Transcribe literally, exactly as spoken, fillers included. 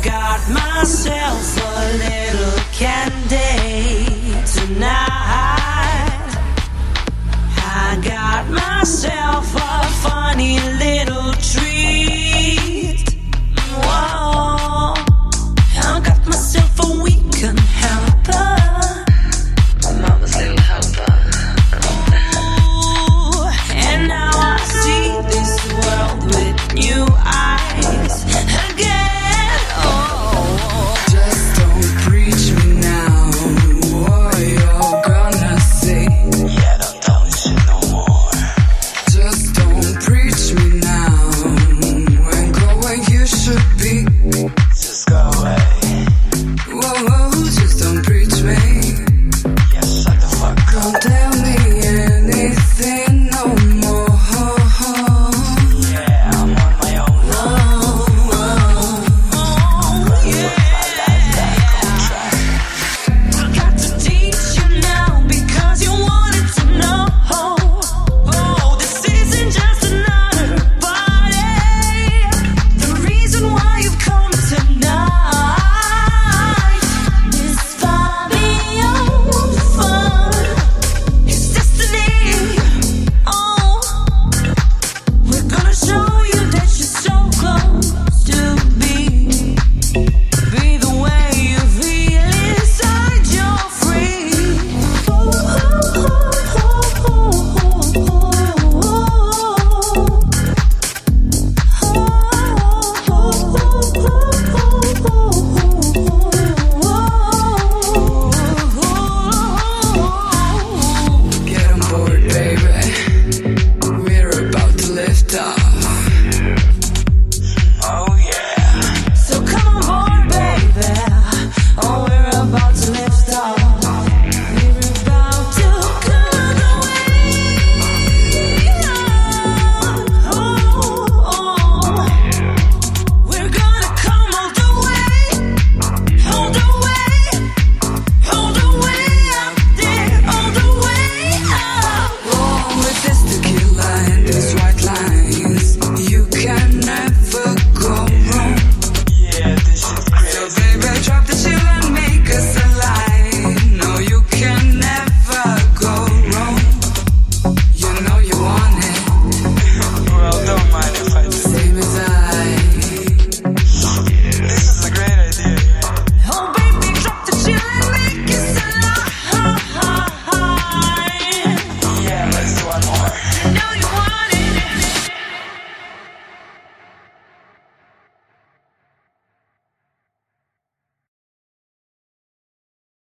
got myself a little candy tonight. I got myself a funny little treat. Whoa, I got myself a weekend helper. Mama's little helper. Ooh, and now I see this world with new eyes again. Oh, just don't preach me now. What you're gonna say? Yeah, don't tell me shit no more. Just don't preach me now. And go where you should be.